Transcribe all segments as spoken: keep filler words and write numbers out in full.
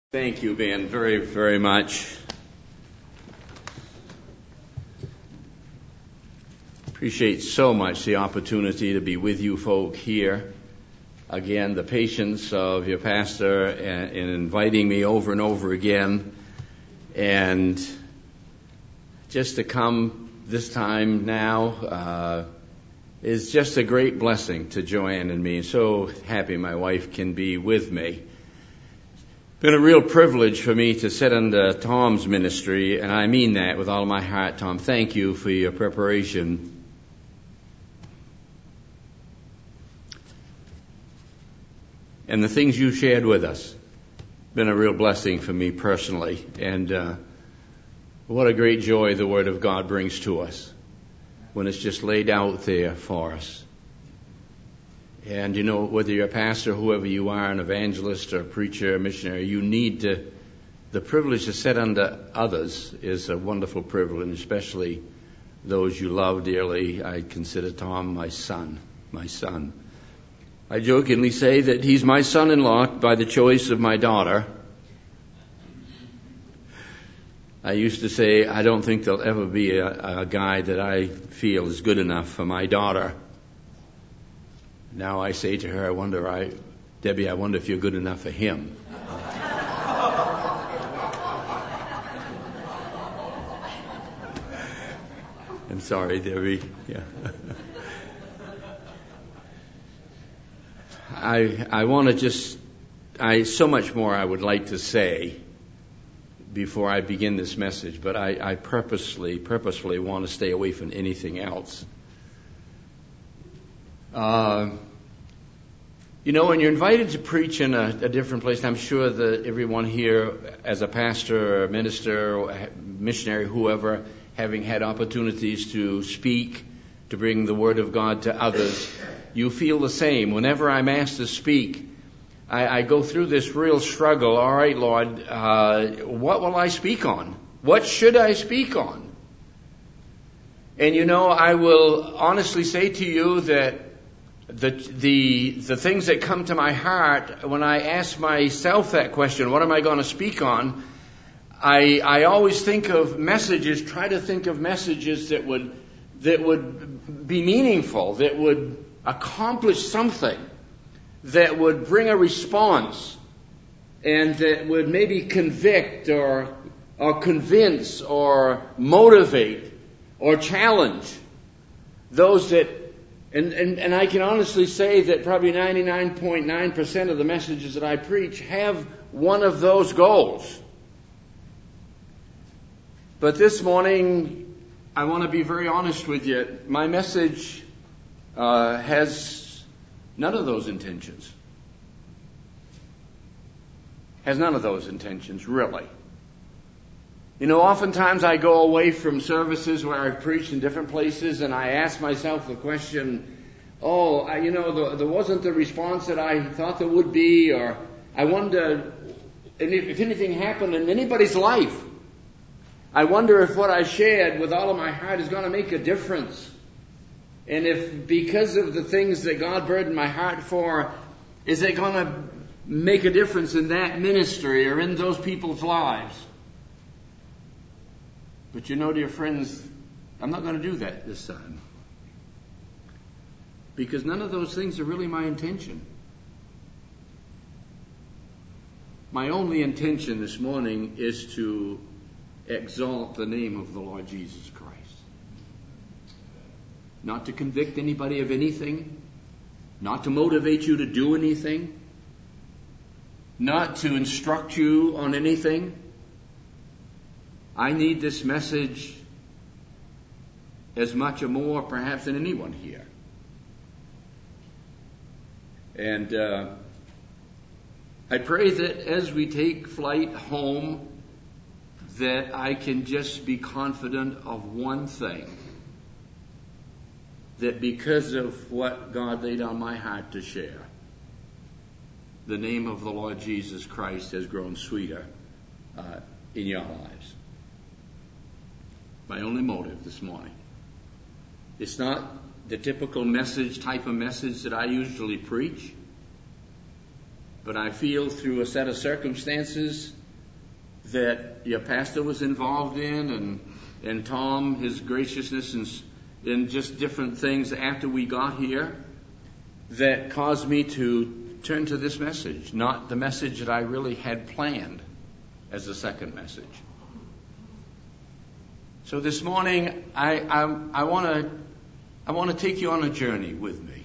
Thank you, Ben, very, very much. Appreciate so much the opportunity to be with you folk here. Again, the patience of your pastor in inviting me over and over again. And just to come this time now uh, is just a great blessing to Joanne and me. So happy my wife can be with me. Been a real privilege for me to sit under Tom's ministry, and I mean that with all my heart, Tom. Thank you for your preparation. And the things you shared with us. Been a real blessing for me personally. And uh, what a great joy the Word of God brings to us when it's just laid out there for us. And you know, whether you're a pastor, whoever you are, an evangelist or a preacher, a missionary, you need to, the privilege to sit under others is a wonderful privilege, especially those you love dearly. I consider Tom my son, my son. I jokingly say that he's my son-in-law by the choice of my daughter. I used to say, I don't think there'll ever be a, a guy that I feel is good enough for my daughter. Now I say to her, I wonder, I, Debbie, I wonder if you're good enough for him. I'm sorry, Debbie. Yeah. I I want to just, I so much more I would like to say before I begin this message, but I, I purposely, purposefully want to stay away from anything else. Uh, you know, when you're invited to preach in a, a different place, and I'm sure that everyone here, as a pastor or a minister or a missionary, whoever, having had opportunities to speak, to bring the Word of God to others, you feel the same. Whenever I'm asked to speak, I, I go through this real struggle. All right, Lord, uh, what will I speak on? What should I speak on? And you know, I will honestly say to you that The, the the things that come to my heart when I ask myself that question, what am I going to speak on? I I always think of messages, try to think of messages that would that would be meaningful, that would accomplish something, that would bring a response, and that would maybe convict or or convince or motivate or challenge those that. And, and, and I can honestly say that probably ninety-nine point nine percent of the messages that I preach have one of those goals. But this morning, I want to be very honest with you. My message uh, has none of those intentions. Has none of those intentions, really. You know, oftentimes I go away from services where I've preached in different places and I ask myself the question, oh, I, you know, the, there wasn't the response that I thought there would be, or I wonder if anything happened in anybody's life. I wonder if what I shared with all of my heart is going to make a difference. And if because of the things that God burdened my heart for, is it going to make a difference in that ministry or in those people's lives? But you know, dear friends, I'm not going to do that this time. Because none of those things are really my intention. My only intention this morning is to exalt the name of the Lord Jesus Christ. Not to convict anybody of anything. Not to motivate you to do anything. Not to instruct you on anything. I need this message as much or more perhaps than anyone here. And uh, I pray that as we take flight home, that I can just be confident of one thing. That because of what God laid on my heart to share, the name of the Lord Jesus Christ has grown sweeter uh, in your lives. My only motive this morning. It's not the typical message, type of message that I usually preach. but I feel through a set of circumstances that your pastor was involved in, and and Tom, his graciousness, and, and just different things after we got here, that caused me to turn to this message, not the message that I really had planned as the second message. So this morning, I I want to I want to take you on a journey with me,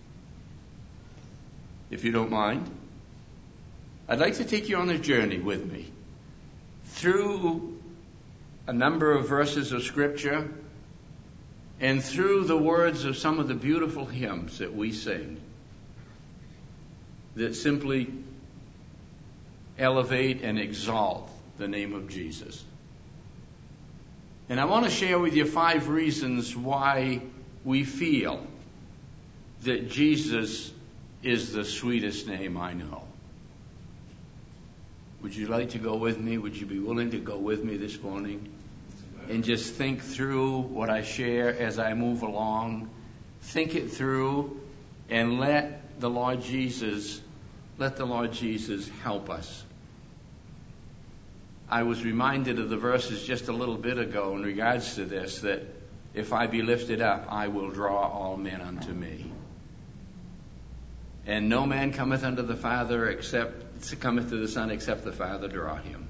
if you don't mind. I'd like to take you on a journey with me through a number of verses of Scripture and through the words of some of the beautiful hymns that we sing that simply elevate and exalt the name of Jesus. And I want to share with you five reasons why we feel that Jesus is the sweetest name I know. Would you like to go with me? Would you be willing to go with me this morning? And just think through what I share as I move along. Think it through and let the Lord Jesus, let the Lord Jesus help us. I was reminded of the verses just a little bit ago in regards to this, that if I be lifted up, I will draw all men unto me. And no man cometh unto the Father except, cometh to the Son except the Father draw him.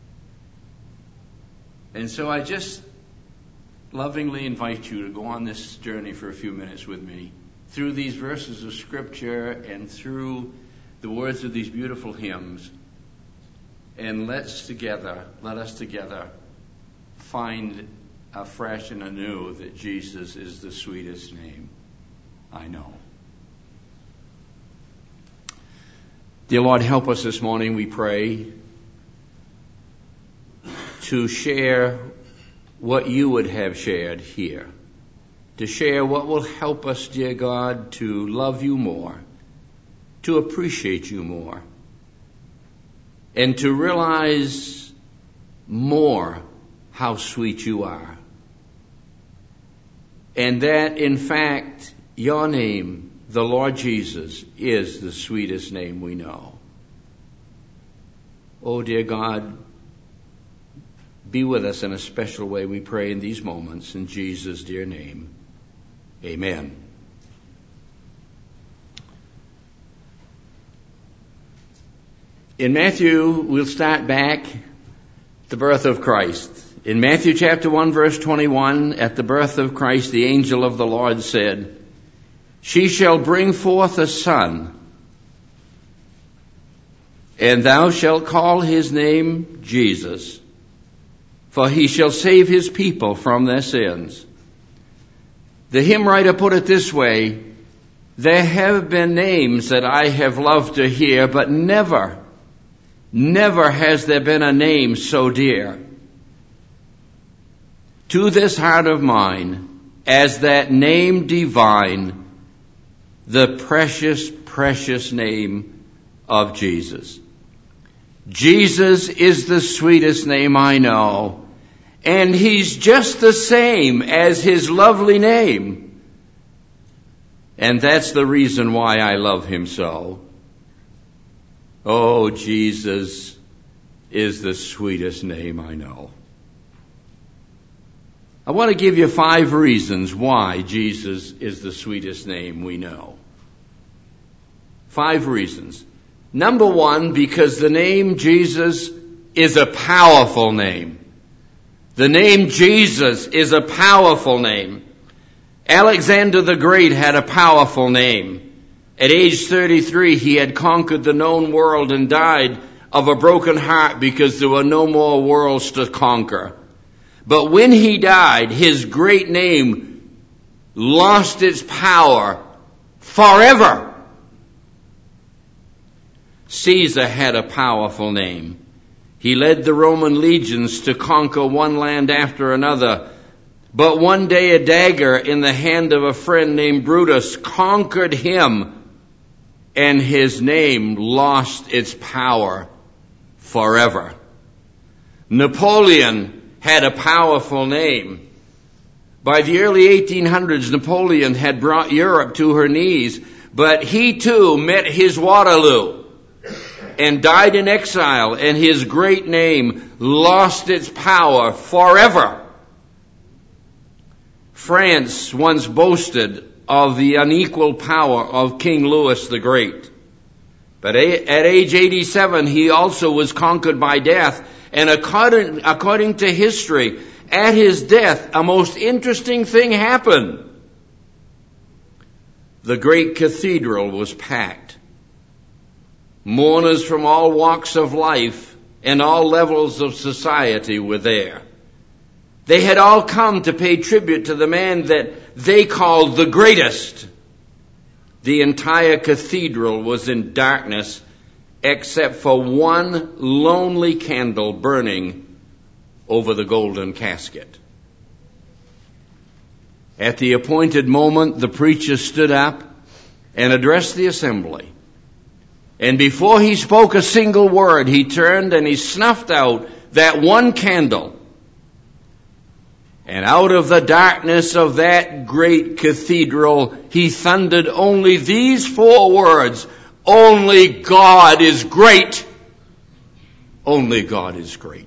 And so I just lovingly invite you to go on this journey for a few minutes with me through these verses of Scripture and through the words of these beautiful hymns. And let's together, let us together find afresh and anew that Jesus is the sweetest name I know. Dear Lord, help us this morning, we pray, to share what you would have shared here, to share what will help us, dear God, to love you more, to appreciate you more, and to realize more how sweet you are. And that, in fact, your name, the Lord Jesus, is the sweetest name we know. Oh, dear God, be with us in a special way, we pray, in these moments. In Jesus' dear name, amen. In Matthew, we'll start back the birth of Christ. In Matthew chapter one, verse twenty-one, at the birth of Christ, the angel of the Lord said, "She shall bring forth a son, and thou shalt call his name Jesus, for he shall save his people from their sins." The hymn writer put it this way: there have been names that I have loved to hear, but never, never has there been a name so dear to this heart of mine as that name divine, the precious, precious name of Jesus. Jesus is the sweetest name I know, and he's just the same as his lovely name. And that's the reason why I love him so. Oh, Jesus is the sweetest name I know. I want to give you five reasons why Jesus is the sweetest name we know. Five reasons. Number one, because the name Jesus is a powerful name. The name Jesus is a powerful name. Alexander the Great had a powerful name. At age thirty-three, he had conquered the known world and died of a broken heart because there were no more worlds to conquer. But when he died, his great name lost its power forever. Caesar had a powerful name. He led the Roman legions to conquer one land after another. But one day a dagger in the hand of a friend named Brutus conquered him, and his name lost its power forever. Napoleon had a powerful name. By the early eighteen hundreds, Napoleon had brought Europe to her knees, but he too met his Waterloo. and died in exile, and his great name lost its power forever. France once boasted of the unequal power of King Louis the Great. But at age eighty-seven, he also was conquered by death. And according, according to history, at his death, a most interesting thing happened. The great cathedral was packed. Mourners from all walks of life and all levels of society were there. They had all come to pay tribute to the man that they called the greatest. The entire cathedral was in darkness except for one lonely candle burning over the golden casket. At the appointed moment, the preacher stood up and addressed the assembly. And before he spoke a single word, he turned and he snuffed out that one candle. And out of the darkness of that great cathedral, he thundered only these four words: only God is great. Only God is great.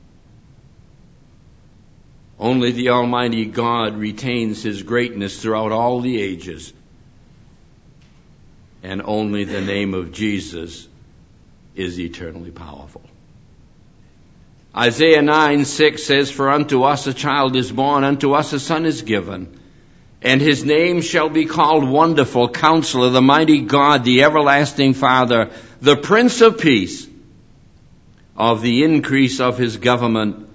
Only the Almighty God retains his greatness throughout all the ages. And only the name of Jesus is eternally powerful. Isaiah nine six says, "For unto us a child is born, unto us a son is given, and his name shall be called Wonderful, Counselor, the Mighty God, the Everlasting Father, the Prince of Peace. Of the increase of his government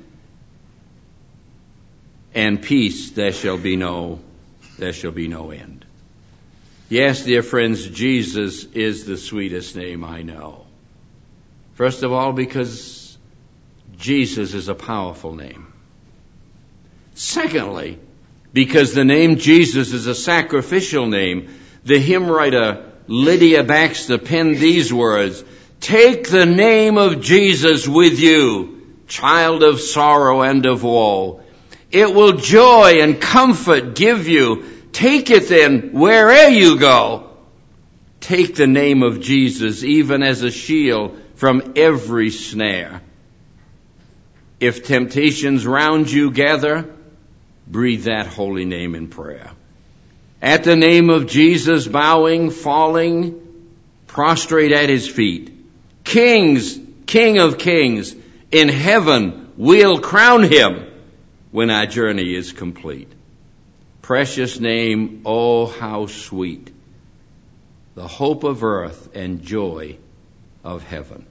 and peace there shall be no, there shall be no end." Yes, dear friends, Jesus is the sweetest name I know. First of all, because Jesus is a powerful name. Secondly, because the name Jesus is a sacrificial name. The hymn writer Lydia Baxter penned these words: "Take the name of Jesus with you, child of sorrow and of woe. It will joy and comfort give you. Take it then where'er you go. Take the name of Jesus even as a shield from every snare. If temptations round you gather, breathe that holy name in prayer. At the name of Jesus, bowing, falling, prostrate at his feet. Kings, King of kings, in heaven we'll crown him when our journey is complete. Precious name, oh how sweet, the hope of earth and joy of heaven."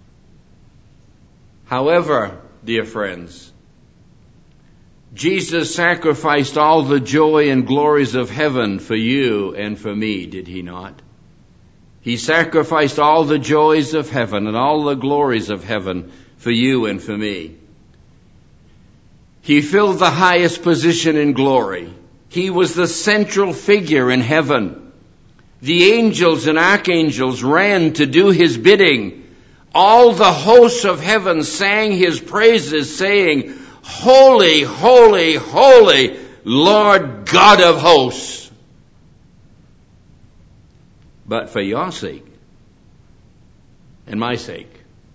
However, dear friends, Jesus sacrificed all the joy and glories of heaven for you and for me, did he not? He sacrificed all the joys of heaven and all the glories of heaven for you and for me. He filled the highest position in glory. He was the central figure in heaven. The angels and archangels ran to do his bidding. All the hosts of heaven sang his praises, saying, "Holy, holy, holy, Lord God of hosts." But for your sake and my sake,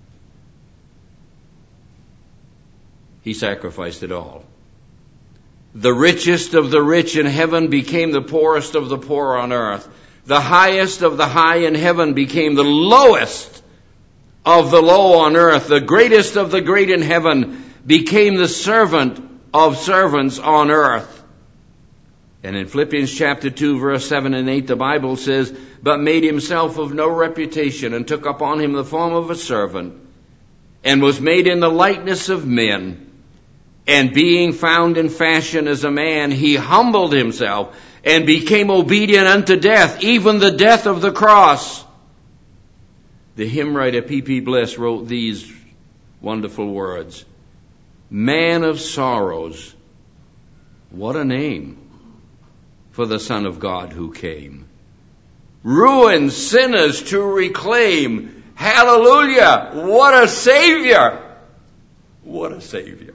he sacrificed it all. The richest of the rich in heaven became the poorest of the poor on earth. The highest of the high in heaven became the lowest of the low on earth. The greatest of the great in heaven became the servant of servants on earth. And in Philippians chapter two, verse seven and eight, the Bible says, "But made himself of no reputation, and took upon him the form of a servant, and was made in the likeness of men. And being found in fashion as a man, he humbled himself and became obedient unto death, even the death of the cross." The hymn writer P P Bliss wrote these wonderful words: "Man of sorrows, what a name for the Son of God who came. Ruined sinners to reclaim. Hallelujah! What a Savior! What a Savior."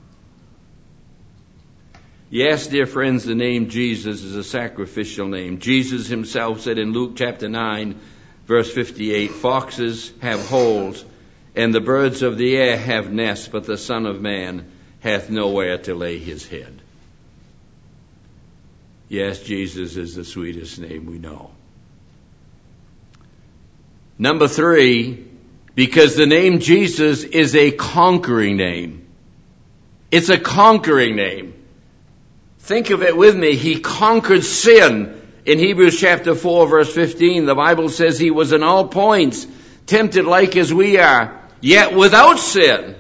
Yes, dear friends, the name Jesus is a sacrificial name. Jesus himself said in Luke chapter nine, Verse fifty-eight, foxes have holes, and the birds of the air have nests, but the Son of Man hath nowhere to lay his head. Yes, Jesus is the sweetest name we know. Number three, because the name Jesus is a conquering name. It's a conquering name. Think of it with me. He conquered sin. In Hebrews chapter four, verse fifteen, the Bible says he was in all points tempted like as we are, yet without sin.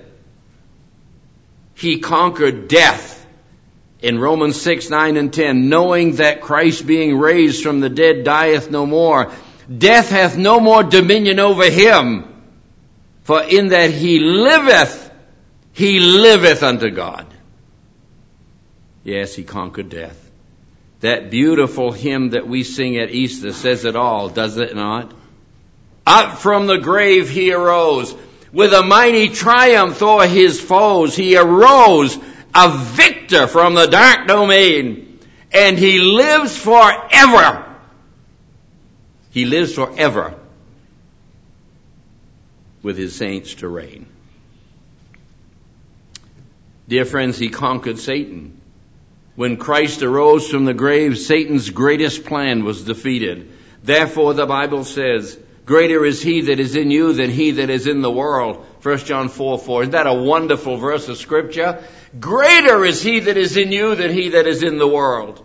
He conquered death. In Romans six, nine, and ten, knowing that Christ being raised from the dead dieth no more, death hath no more dominion over him. For in that he liveth, he liveth unto God. Yes, he conquered death. That beautiful hymn that we sing at Easter says it all, does it not? Up from the grave he arose. With a mighty triumph o'er his foes, he arose a victor from the dark domain. And he lives forever. He lives forever with his saints to reign. Dear friends, he conquered Satan. When Christ arose from the grave, Satan's greatest plan was defeated. Therefore, the Bible says, greater is he that is in you than he that is in the world. First John four, four. Isn't that a wonderful verse of Scripture? Greater is he that is in you than he that is in the world.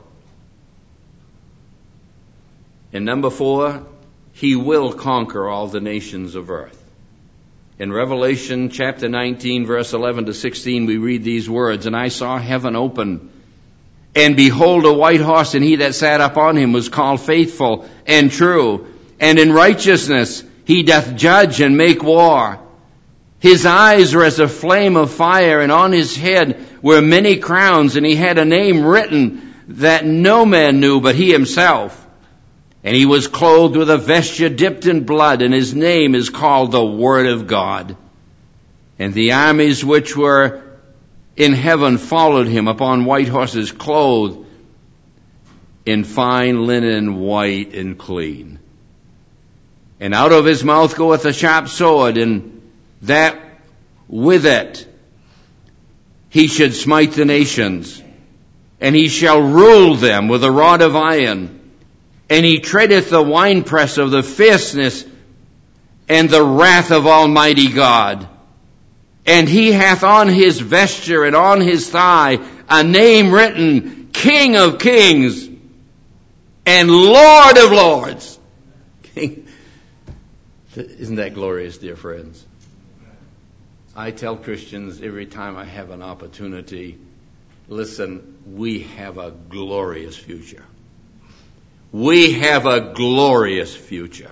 And number four, he will conquer all the nations of earth. In Revelation chapter nineteen, verse eleven to sixteen, we read these words, and I saw heaven open, and behold a white horse, and he that sat upon him was called Faithful and True, and in righteousness he doth judge and make war. His eyes were as a flame of fire, and on his head were many crowns, and he had a name written that no man knew but he himself. And he was clothed with a vesture dipped in blood, and his name is called the Word of God. And the armies which were in heaven followed him upon white horses, clothed in fine linen, white and clean. And out of his mouth goeth a sharp sword, and that with it he should smite the nations, and he shall rule them with a rod of iron. And he treadeth the winepress of the fierceness and the wrath of Almighty God. And he hath on his vesture and on his thigh a name written, King of Kings and Lord of Lords. Isn't that glorious, dear friends? I tell Christians every time I have an opportunity, listen, we have a glorious future. We have a glorious future.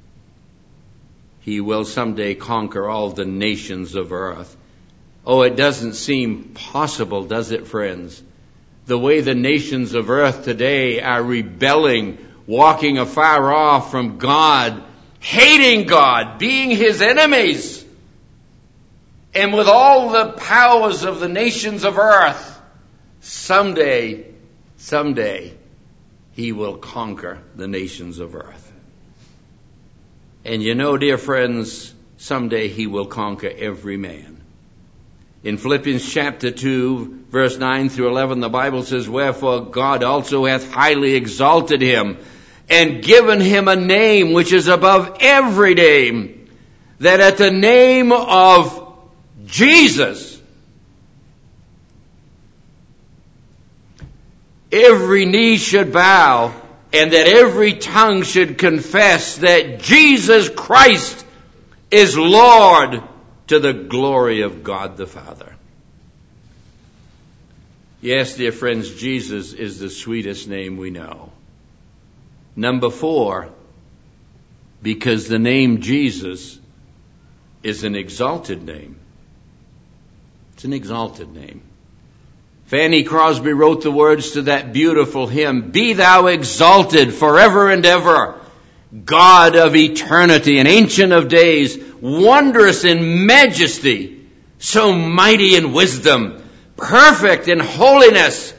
He will someday conquer all the nations of earth. Oh, it doesn't seem possible, does it, friends? The way the nations of earth today are rebelling, walking afar off from God, hating God, being his enemies. And with all the powers of the nations of earth, someday, someday, he will conquer the nations of earth. And you know, dear friends, someday he will conquer every man. In Philippians chapter two, verse nine through eleven, the Bible says, wherefore God also hath highly exalted him, and given him a name which is above every name, that at the name of Jesus, every knee should bow, and that every tongue should confess that Jesus Christ is Lord, to the glory of God the Father. Yes, dear friends, Jesus is the sweetest name we know. Number four, because the name Jesus is an exalted name. It's an exalted name. Fanny Crosby wrote the words to that beautiful hymn, Be thou exalted forever and ever, God of eternity and ancient of days, wondrous in majesty, so mighty in wisdom, perfect in holiness,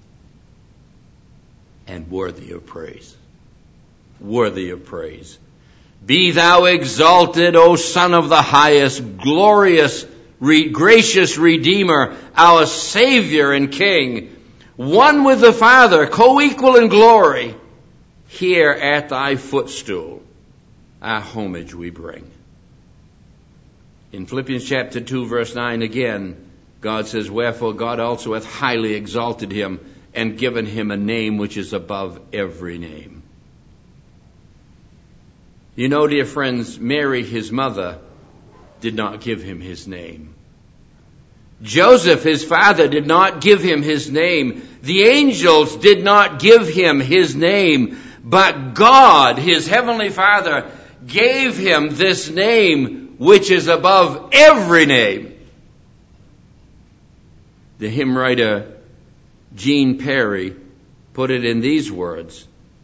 and worthy of praise. Worthy of praise. Be thou exalted, O Son of the highest, glorious, re- gracious Redeemer, our Savior and King, one with the Father, co-equal in glory. Here at thy footstool, our homage we bring. In Philippians chapter two, verse nine again, God says, wherefore God also hath highly exalted him and given him a name which is above every name. You know, dear friends, Mary, his mother, did not give him his name. Joseph, his father, did not give him his name. The angels did not give him his name. But God, his heavenly Father, gave him this name which is above every name. The hymn writer Gene Perry put it in these words: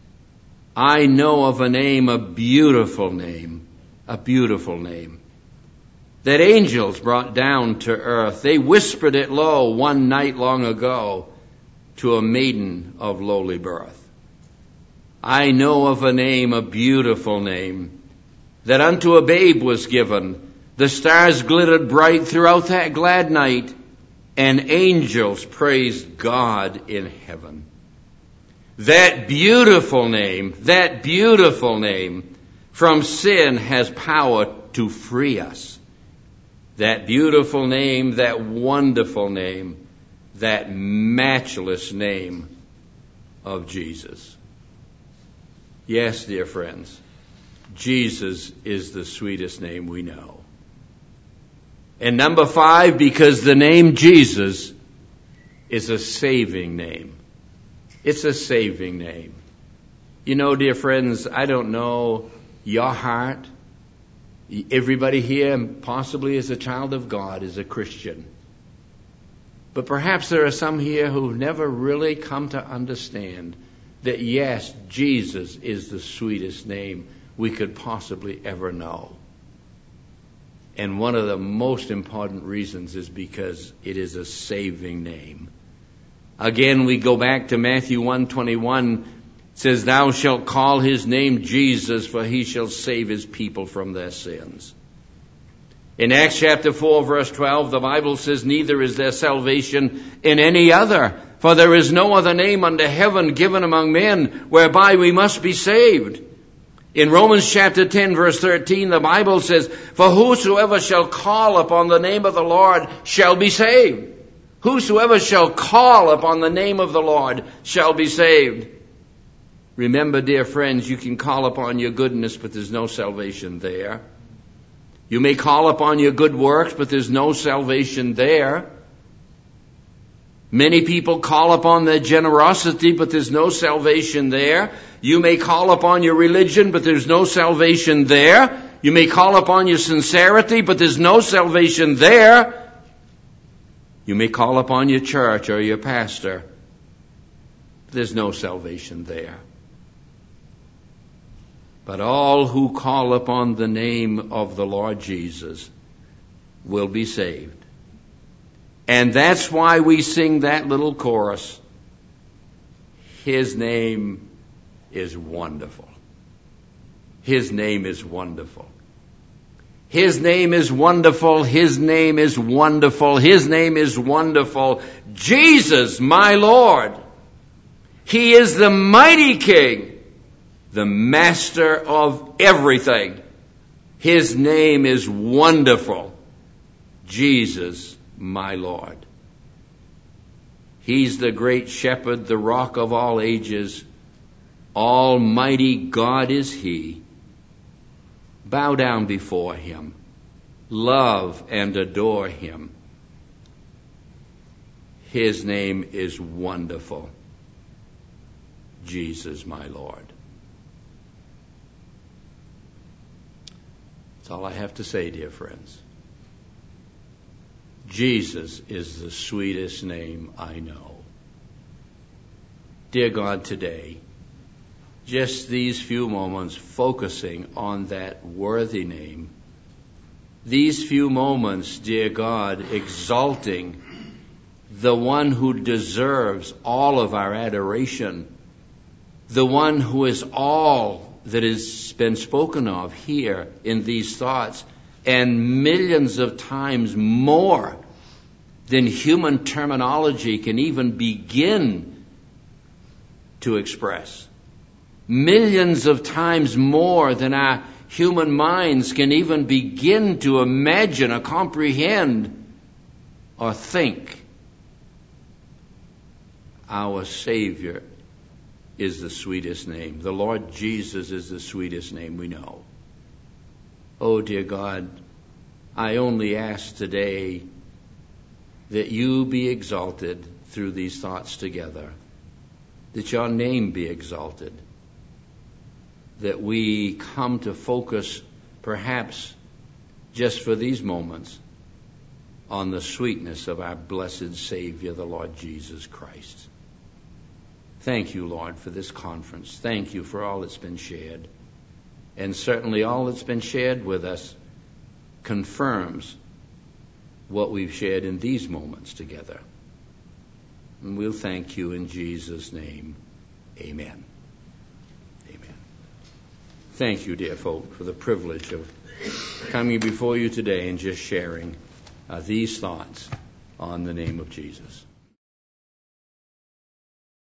I know of a name, a beautiful name, a beautiful name, that angels brought down to earth. They whispered it low one night long ago to a maiden of lowly birth. I know of a name, a beautiful name, that unto a babe was given. The stars glittered bright throughout that glad night, and angels praised God in heaven. That beautiful name, that beautiful name from sin has power to free us. That beautiful name, that wonderful name, that matchless name of Jesus. Yes, dear friends, Jesus is the sweetest name we know. And number five, because the name Jesus is a saving name. It's a saving name. You know, dear friends, I don't know your heart. Everybody here possibly is a child of God, is a Christian. But perhaps there are some here who've never really come to understand that yes, Jesus is the sweetest name we could possibly ever know. And one of the most important reasons is because it is a saving name. Again, we go back to Matthew one twenty-one. It says, thou shalt call his name Jesus, for he shall save his people from their sins. In Acts chapter four, verse twelve, the Bible says, neither is there salvation in any other, for there is no other name under heaven given among men whereby we must be saved. In Romans chapter ten, verse thirteen, the Bible says, for whosoever shall call upon the name of the Lord shall be saved. Whosoever shall call upon the name of the Lord shall be saved. Remember, dear friends, you can call upon your goodness, but there's no salvation there. You may call upon your good works, but there's no salvation there. Many people call upon their generosity, but there's no salvation there. You may call upon your religion, but there's no salvation there. You may call upon your sincerity, but there's no salvation there. You may call upon your church or your pastor, but there's no salvation there. But all who call upon the name of the Lord Jesus will be saved. And that's why we sing that little chorus. His name is wonderful. His name is wonderful. His name is wonderful. His name is wonderful. His name is wonderful. Jesus, my Lord. He is the mighty King, the master of everything. His name is wonderful. Jesus, my Lord. He's the great shepherd, the rock of all ages. Almighty God is he. Bow down before him. Love and adore him. His name is wonderful. Jesus, my Lord. That's all I have to say, dear friends. Jesus is the sweetest name I know. Dear God, today, just these few moments focusing on that worthy name, these few moments, dear God, exalting the one who deserves all of our adoration, the one who is all that has been spoken of here in these thoughts, and millions of times more than human terminology can even begin to express. Millions of times more than our human minds can even begin to imagine or comprehend or think. Our Savior is the sweetest name. The Lord Jesus is the sweetest name we know. Oh, dear God, I only ask today that you be exalted through these thoughts together, that your name be exalted, that we come to focus, perhaps just for these moments, on the sweetness of our blessed Savior, the Lord Jesus Christ. Thank you, Lord, for this conference. Thank you for all that's been shared. And certainly all that's been shared with us confirms what we've shared in these moments together. And we'll thank you in Jesus' name. Amen. Amen. Thank you, dear folk, for the privilege of coming before you today and just sharing uh, these thoughts on the name of Jesus.